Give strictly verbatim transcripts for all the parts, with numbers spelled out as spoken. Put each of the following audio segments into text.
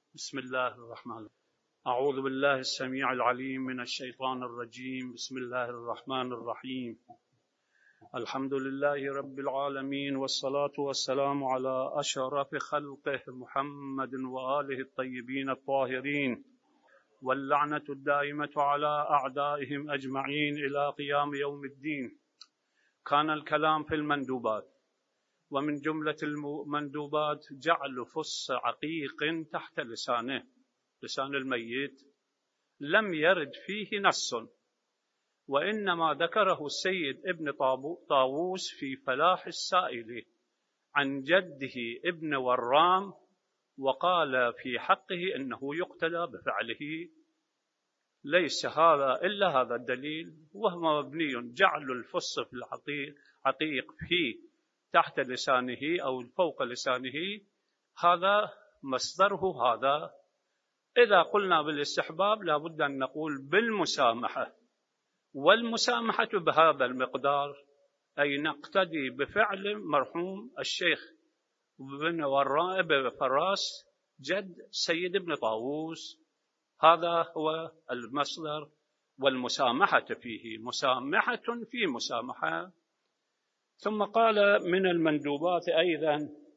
بسم الله الرحمن الرحيم. أعوذ بالله السميع العليم من الشيطان الرجيم. بسم الله الرحمن الرحيم. الحمد لله رب العالمين، والصلاة والسلام على أشرف خلقه محمد وآله الطيبين الطاهرين، واللعنة الدائمة على أعدائهم أجمعين إلى قيام يوم الدين. كان الكلام في المندوبات، ومن جملة المندوبات جعل فص عقيق تحت لسانه، لسان الميت، لم يرد فيه نص، وإنما ذكره السيد ابن طاووس في فلاح السائل عن جده ابن ورام، وقال في حقه إنه يقتدى بفعله. ليس هذا إلا هذا الدليل، وهو مبني جعل الفص في العقيق عقيق في تحت لسانه أو فوق لسانه، هذا مصدره هذا. إذا قلنا بالاستحباب لابد أن نقول بالمسامحة، والمسامحة بهذا المقدار، أي نقتدي بفعل مرحوم الشيخ بن ورائب فراس جد سيد ابن طاووس. هذا هو المصدر، والمسامحة فيه مسامحة في مسامحة. ثم قال من المندوبات أيضا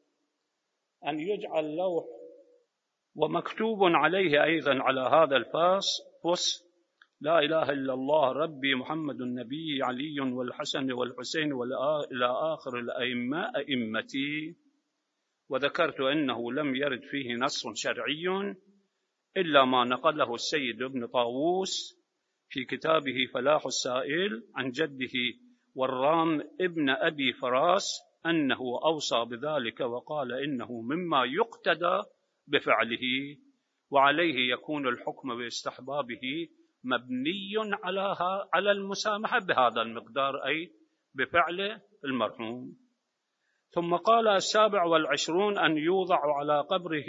أن يجعل لوح ومكتوب عليه أيضا على هذا الفاس فص لا إله إلا الله ربي محمد النبي علي والحسن والحسين إلى آخر الأئمة أئمتي. وذكرت أنه لم يرد فيه نص شرعي إلا ما نقله السيد ابن طاووس في كتابه فلاح السائل عن جده ورام ابن أبي فراس أنه أوصى بذلك، وقال إنه مما يقتدى بفعله، وعليه يكون الحكم باستحبابه مبني على على المسامحة بهذا المقدار، أي بفعل المرحوم. ثم قال السابع والعشرون أن يوضع على قبره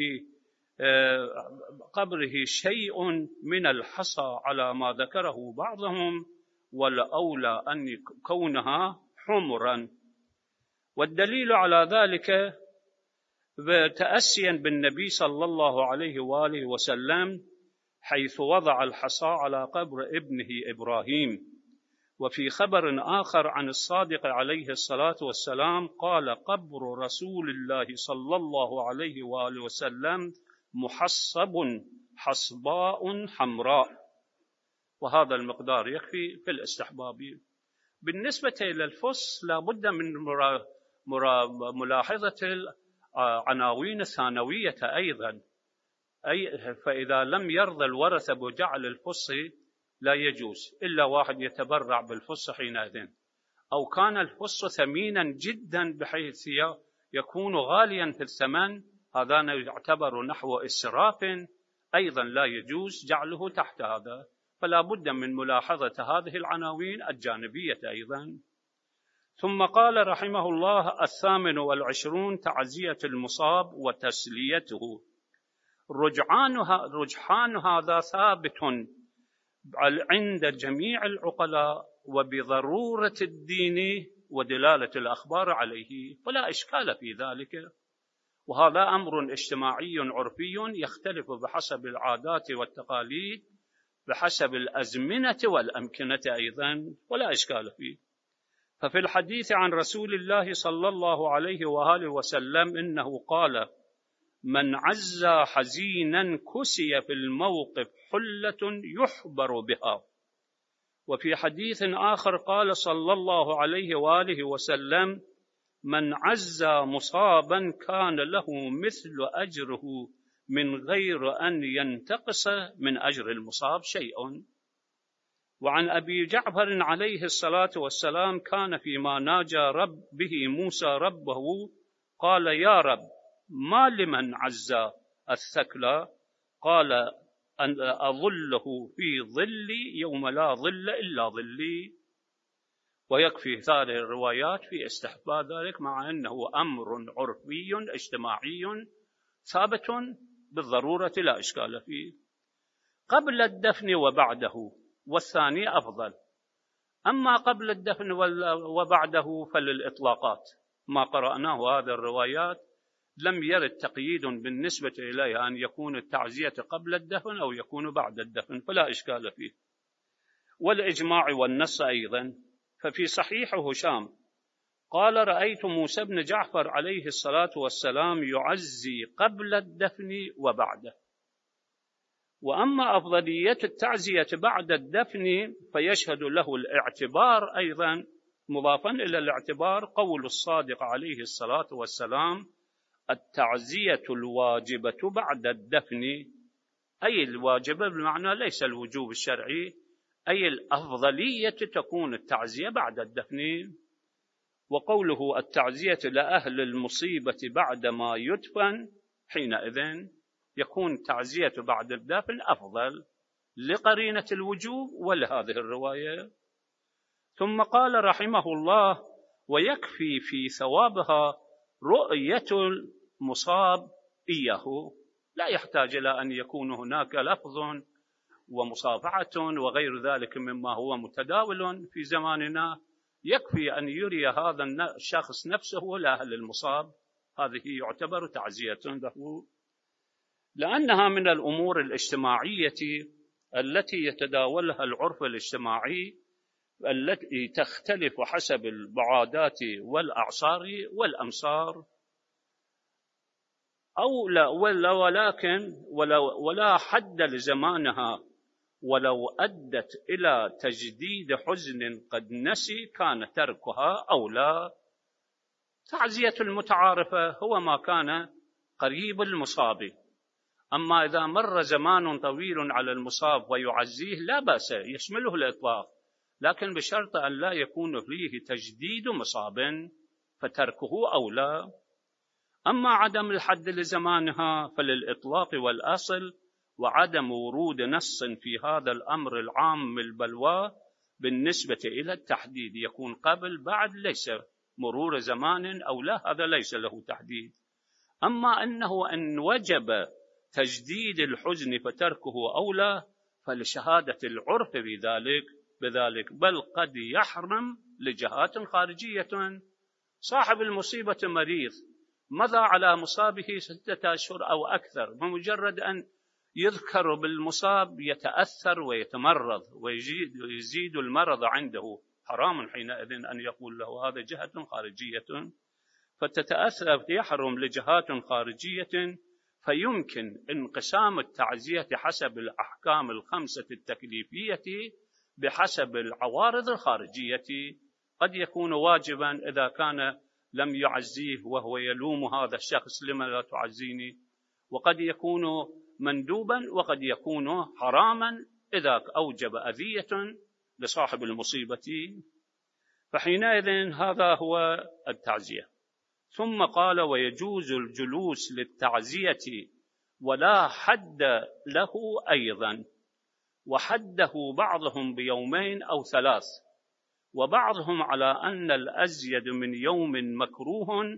قبره شيء من الحصى على ما ذكره بعضهم، والأولى أن كونها حمرا. والدليل على ذلك تأسيا بالنبي صلى الله عليه وآله وسلم، حيث وضع الحصى على قبر ابنه إبراهيم. وفي خبر آخر عن الصادق عليه الصلاة والسلام قال قبر رسول الله صلى الله عليه وآله وسلم محصب حصباء حمراء. وهذا المقدار يكفي في الاستحباب. بالنسبة إلى الفص لا بد من مرا مرا ملاحظة العناوين الثانوية أيضا، أي فإذا لم يرضى الورثة بجعل الفص لا يجوز إلا واحد يتبرع بالفص حينئذ، أو كان الفص ثمينا جدا بحيث يكون غاليا في الثمن، هذا يعتبر نحو إسراف، أيضا لا يجوز جعله تحت هذا. فلا بد من ملاحظة هذه العناوين الجانبية أيضا. ثم قال رحمه الله الثامن والعشرون تعزية المصاب وتسليته. رجحان رجحان هذا ثابت عند جميع العقلاء وبضرورة الدين ودلالة الأخبار عليه، ولا إشكال في ذلك. وهذا أمر اجتماعي عرفي يختلف بحسب العادات والتقاليد، بحسب الأزمنة والأمكنة أيضا، ولا إشكال فيه. ففي الحديث عن رسول الله صلى الله عليه وآله وسلم إنه قال من عزى حزينا كسي في الموقف حلة يحبر بها. وفي حديث آخر قال صلى الله عليه وآله وسلم من عزى مصابا كان له مثل أجره من غير أن ينتقص من أجر المصاب شيء. وعن أبي جعفر عليه الصلاة والسلام كان فيما ناجى رب به موسى ربه قال يا رب ما لمن عزى الثكلى؟ قال أن أظله في ظلي يوم لا ظل إلا ظلي. ويكفي هذه الروايات في استحباب ذلك، مع أنه أمر عرفي اجتماعي ثابت بالضرورة لا إشكال فيه. قبل الدفن وبعده، والثاني أفضل. أما قبل الدفن وبعده فللإطلاقات، ما قرأناه هذه الروايات لم يرد تقييد بالنسبة إليها أن يكون التعزية قبل الدفن أو يكون بعد الدفن، فلا إشكال فيه. والإجماع والنص أيضا، ففي صحيح هشام قال: رأيت موسى بن جعفر عليه الصلاة والسلام يعزي قبل الدفن وبعده. وأما أفضلية التعزية بعد الدفن فيشهد له الاعتبار أيضا، مضافا إلى الاعتبار قول الصادق عليه الصلاة والسلام: التعزية الواجبة بعد الدفن، أي الواجبة بمعنى ليس الوجوب الشرعي، أي الأفضلية تكون التعزية بعد الدفن. وقوله التعزية لأهل المصيبة بعدما يدفن، حينئذ يكون تعزية بعد الدفن أفضل لقرينة الوجوب ولهذه الرواية. ثم قال رحمه الله: ويكفي في ثوابها رؤية المصاب إياه، لا يحتاج إلى أن يكون هناك لفظ ومصافحة وغير ذلك مما هو متداول في زماننا، يكفي أن يري هذا الشخص نفسه لأهل المصاب، هذه يعتبر تعزية له، لأنها من الأمور الاجتماعية التي يتداولها العرف الاجتماعي، التي تختلف حسب البعادات والأعصار والأمصار، أو لا ولا ولكن ولا, ولا حد لزمانها، ولو أدت إلى تجديد حزن قد نسي كان تركها أولى. تعزية المتعارفة هو ما كان قريب المصاب، أما إذا مر زمان طويل على المصاب ويعزيه لا بأس، يشمله الإطلاق، لكن بشرط أن لا يكون فيه تجديد مصاب فتركه أولى. أما عدم الحد لزمانها فللإطلاق والأصل، وعدم ورود نص في هذا الأمر العام البلوى بالنسبة إلى التحديد، يكون قبل بعد ليس مرور زمان أو لا، هذا ليس له تحديد. أما أنه أن وجب تجديد الحزن فتركه أولى فلشهادة العرف بذلك بذلك بل قد يحرم لجهات خارجية. صاحب المصيبة مريض مضى على مصابه ستة أشهر أو أكثر، بمجرد أن يذكر بالمصاب يتأثر ويتمرض ويزيد, ويزيد المرض عنده، حرام حينئذ أن يقول له هذا جهة خارجية، فتتأثر، يحرم لجهات خارجية. فيمكن انقسام التعزية حسب الأحكام الخمسة التكليفية بحسب العوارض الخارجية، قد يكون واجبا إذا كان لم يعزيه وهو يلوم هذا الشخص لما لا تعزيني، وقد يكون مندوبا، وقد يكون حراما إذا أوجب أذية لصاحب المصيبة، فحينئذ هذا هو التعزية. ثم قال: ويجوز الجلوس للتعزية ولا حد له أيضا، وحده بعضهم بيومين أو ثلاث، وبعضهم على أن الأزيد من يوم مكروه،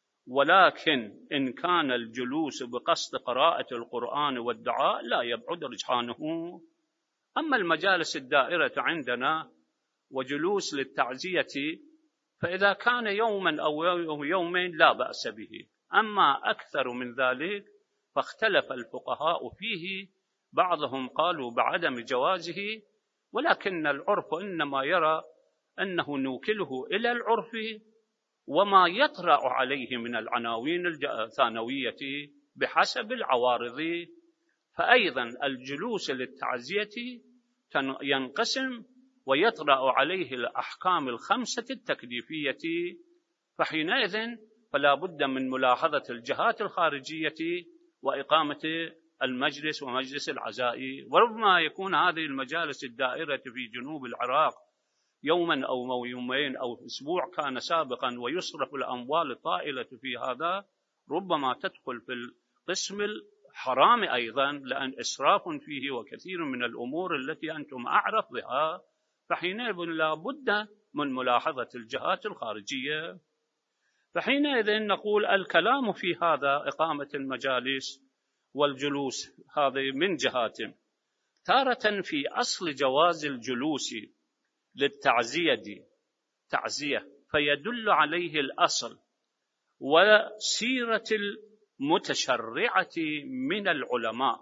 ولكن إن كان الجلوس بقصد قراءة القرآن والدعاء لا يبعد رجحانه. أما المجالس الدائرة عندنا وجلوس للتعزية فإذا كان يوما أو يومين لا بأس به، أما أكثر من ذلك فاختلف الفقهاء فيه، بعضهم قالوا بعدم جوازه، ولكن العرف إنما يرى أنه نوكله إلى العرف وما يطرأ عليه من العناوين الثانوية بحسب العوارض. فأيضا الجلوس للتعزية ينقسم ويطرأ عليه الأحكام الخمسة التكليفية، فحينئذ فلا بد من ملاحظة الجهات الخارجية وإقامة المجلس ومجلس العزاء. وربما يكون هذه المجالس الدائرة في جنوب العراق يوما أو يومين أو أسبوع كان سابقا، ويصرف الأموال الطائلة في هذا، ربما تدخل في القسم الحرام أيضا، لأن إسراف فيه وكثير من الأمور التي أنتم أعرف بها، فحينئذ لا بد من ملاحظة الجهات الخارجية. فحينئذ نقول الكلام في هذا إقامة المجالس والجلوس هذه من جهات، تارة في أصل جواز الجلوس للتعزية تعزية فيدل عليه الأصل، وسيرة المتشرعة من العلماء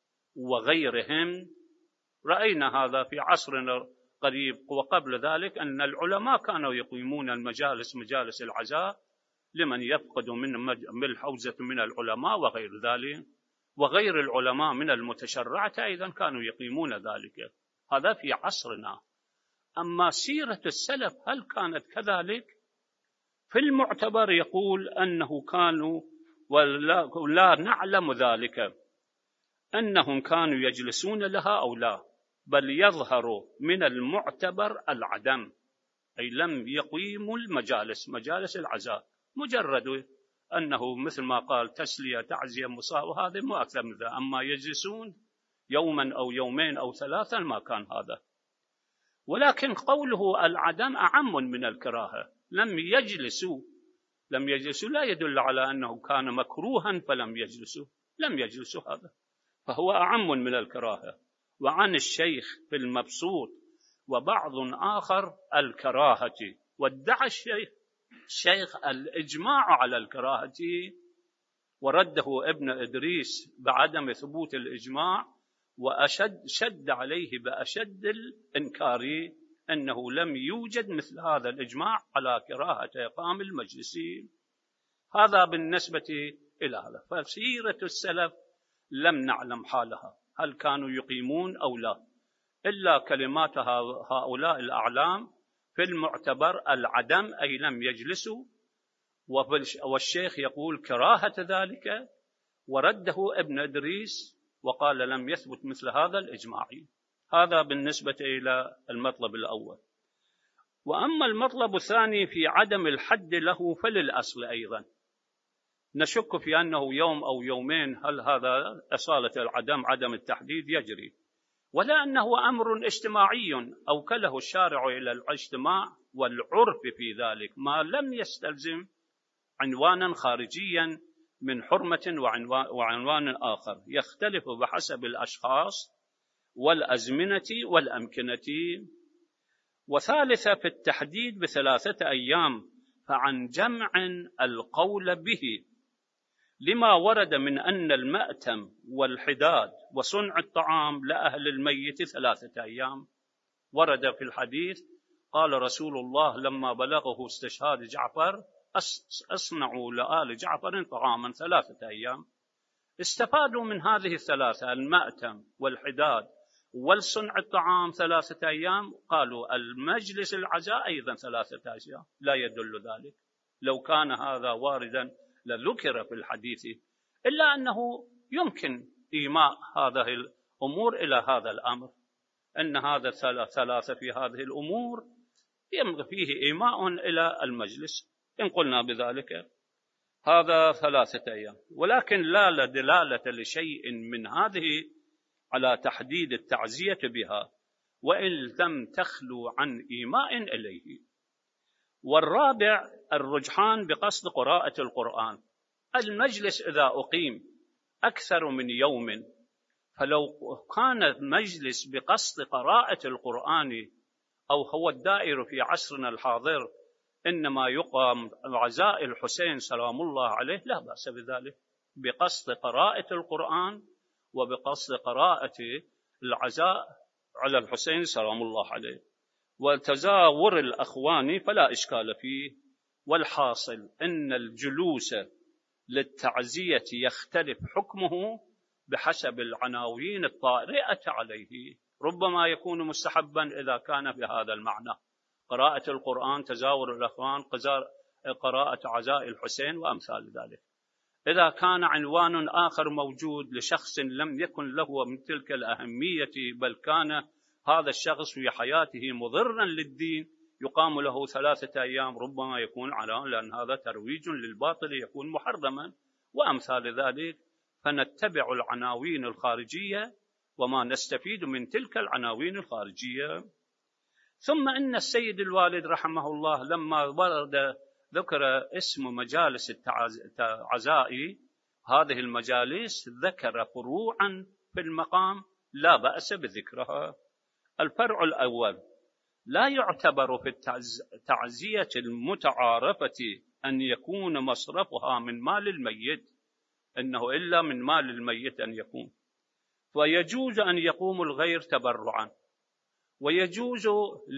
وغيرهم. رأينا هذا في عصرنا قريب وقبل ذلك، أن العلماء كانوا يقيمون المجالس، مجالس العزاء لمن يفقد من الحوزة من العلماء وغير ذلك، وغير العلماء من المتشرعة أيضا كانوا يقيمون ذلك. هذا في عصرنا. أما سيرة السلف هل كانت كذلك؟ في المعتبر يقول أنه كانوا، ولا لا نعلم ذلك، أنهم كانوا يجلسون لها أو لا، بل يظهر من المعتبر العدم، أي لم يقيموا المجالس، مجالس العزاء، مجرد أنه مثل ما قال تسلية تعزية مصاب، وهذا مو أكثر من ذا. أما يجلسون يوما أو يومين أو ثلاثا ما كان هذا. ولكن قوله العدم أعم من الكراهة. لم يجلسوا لم يجلسوا لا يدل على أنه كان مكروها فلم يجلسوا، لم يجلسوا، هذا فهو أعم من الكراهة. وعن الشيخ في المبسوط وبعض آخر الكراهة، وادعى الشيخ الشيخ الإجماع على الكراهة، ورده ابن إدريس بعدم ثبوت الإجماع، وأشد شد عليه بأشد الإنكار أنه لم يوجد مثل هذا الإجماع على كراهة إقام المجلس. هذا بالنسبة إلى هذا. فسيرة السلف لم نعلم حالها، هل كانوا يقيمون أو لا، إلا كلمات هؤلاء الأعلام في المعتبر العدم، أي لم يجلسوا، والشيخ يقول كراهة ذلك، ورده ابن إدريس وقال لم يثبت مثل هذا الإجماع. هذا بالنسبة إلى المطلب الأول. وأما المطلب الثاني في عدم الحد له فللأصل أيضا نشك في أنه يوم أو يومين، هل هذا أصالة العدم، عدم التحديد يجري، ولا أنه أمر اجتماعي أوكله الشارع إلى الاجتماع والعرف في ذلك، ما لم يستلزم عنوانا خارجيا من حرمة وعنوان آخر يختلف بحسب الأشخاص والأزمنة والأمكنة. وثالثة في التحديد بثلاثة أيام، فعن جمع القول به لما ورد من أن المأتم والحداد وصنع الطعام لأهل الميت ثلاثة أيام. ورد في الحديث قال رسول الله لما بلغه استشهاد جعفر أصنعوا لآل جعفر طعاما ثلاثة أيام. استفادوا من هذه الثلاثة، المأتم والحداد والصنع الطعام ثلاثة أيام، قالوا المجلس العزاء أيضا ثلاثة أيام. لا يدل ذلك، لو كان هذا واردا لذكر في الحديث، إلا أنه يمكن إيماء هذه الأمور إلى هذا الأمر، أن هذا ثلاثة في هذه الأمور فيه إيماء إلى المجلس، إن قلنا بذلك هذا ثلاثة أيام. ولكن لا دلالة لشيء من هذه على تحديد التعزية بها، وإن لم تخلو عن إيماء إليه. والرابع الرجحان بقصد قراءة القرآن. المجلس إذا أقيم أكثر من يوم، فلو كان المجلس بقصد قراءة القرآن، أو هو الدائر في عصرنا الحاضر إنما يقام عزاء الحسين سلام الله عليه، لا بأس بذلك، بقصد قراءة القرآن وبقصد قراءة العزاء على الحسين سلام الله عليه، وتزاور الأخوان فلا إشكال فيه. والحاصل أن الجلوس للتعزية يختلف حكمه بحسب العناوين الطارئة عليه. ربما يكون مستحبا إذا كان بهذا المعنى، قراءة القرآن، تزاور الأخوان، قراءة عزاء الحسين وأمثال ذلك. إذا كان عنوان آخر موجود لشخص لم يكن له من تلك الأهمية، بل كان هذا الشخص في حياته مضرا للدين، يقام له ثلاثة أيام، ربما يكون على لأن هذا ترويج للباطل يكون محرما وأمثال ذلك. فنتبع العناوين الخارجية وما نستفيد من تلك العناوين الخارجية. ثم إن السيد الوالد رحمه الله لما ورد ذكر اسم مجالس العزاء، هذه المجالس ذكر فروعا في المقام لا بأس بذكرها. الفرع الأول: لا يعتبر في التعزية المتعارفة أن يكون مصرفها من مال الميت، إنه إلا من مال الميت أن يكون. ويجوز أن يقوم الغير تبرعا، ويجوز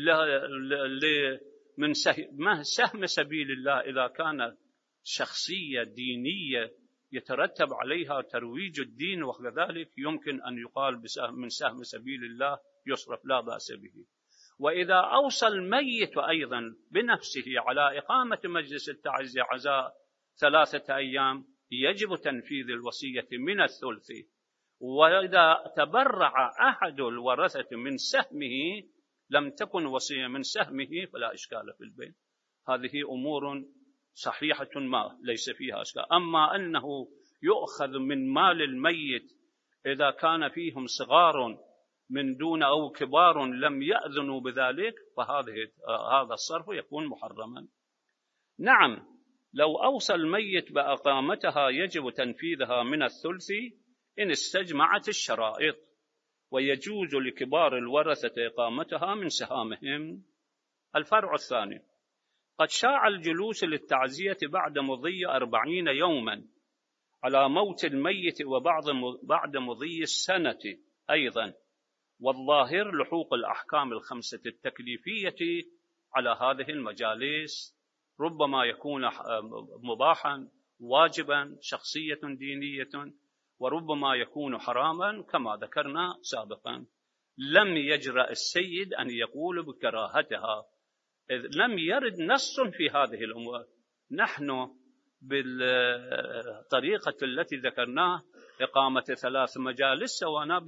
من سهم سبيل الله إذا كانت شخصية دينية يترتب عليها ترويج الدين وكذلك يمكن أن يقال من سهم سبيل الله يصرف، لا بأس به. وإذا أوصى الميت أيضا بنفسه على إقامة مجلس التعزية عزاء ثلاثة أيام يجب تنفيذ الوصية من الثلث. وإذا تبرع أحد الورثة من سهمه لم تكن وصية من سهمه فلا إشكال في البين. هذه أمور صحيحة ما ليس فيها إشكال. أما أنه يؤخذ من مال الميت إذا كان فيهم صغار من دون أو كبار لم يأذنوا بذلك فهذه هذا الصرف يكون محرما. نعم، لو أوصى الميت بأقامتها يجب تنفيذها من الثلث إن استجمعت الشرائط، ويجوز لكبار الورثة إقامتها من سهامهم. الفرع الثاني: قد شاع الجلوس للتعزية بعد مضي أربعين يوما على موت الميت وبعد بعد مضي السنة أيضا، والظاهر لحوق الأحكام الخمسة التكليفية على هذه المجالس، ربما يكون مباحا واجبا شخصية دينية، وربما يكون حراما كما ذكرنا سابقا. لم يجرأ السيد أن يقول بكراهتها إذ لم يرد نص في هذه الأمور. نحن بالطريقة التي ذكرناها إقامة ثلاث مجالس سوانا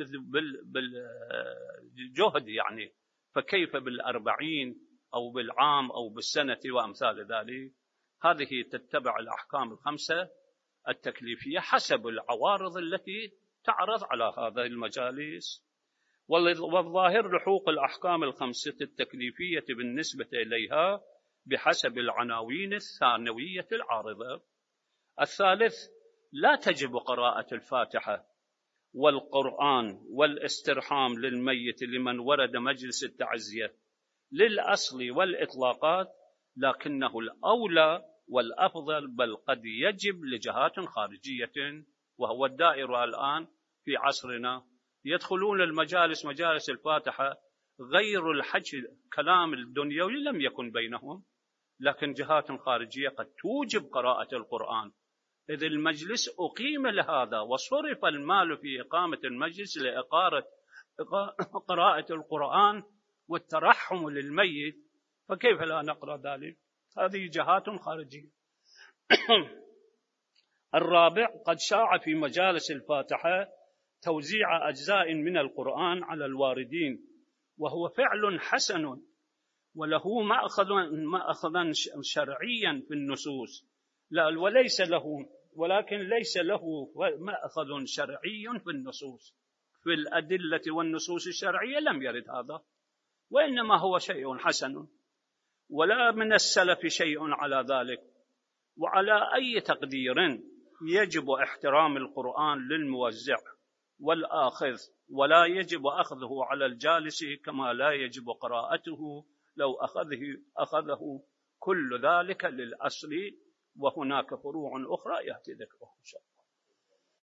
بالجهد يعني، فكيف بالأربعين أو بالعام أو بالسنة وأمثال ذلك؟ هذه تتبع الأحكام الخمسة التكليفية حسب العوارض التي تعرض على هذه المجالس. والظاهر لحوق الأحكام الخمسة التكليفية بالنسبة إليها بحسب العناوين الثانوية العارضة. الثالث: لا تجب قراءة الفاتحة والقرآن والاسترحام للميت لمن ورد مجلس التعزية للأصل والإطلاقات، لكنه الأولى والأفضل بل قد يجب لجهات خارجية، وهو الدائرة الآن في عصرنا يدخلون المجالس مجالس الفاتحة غير الحج كلام الدنيوي لم يكن بينهم، لكن جهات خارجية قد توجب قراءة القرآن، إذ المجلس أقيم لهذا وصرف المال في إقامة المجلس لإقارة قراءة القرآن والترحم للميت، فكيف لا نقرأ ذلك؟ هذه جهات خارجية. الرابع: قد شاع في مجالس الفاتحة توزيع أجزاء من القرآن على الواردين، وهو فعل حسن وله مأخذا شرعيا في النصوص، لا وليس له ولكن ليس له مأخذ شرعي في النصوص، في الأدلة والنصوص الشرعية لم يرد هذا، وإنما هو شيء حسن، ولا من السلف شيء على ذلك. وعلى أي تقدير يجب احترام القرآن للموزع والآخذ، ولا يجب أخذه على الجالس كما لا يجب قراءته لو أخذه, أخذه كل ذلك للأصل، وهناك فروع أخرى يأتي ذكرها إن شاء الله.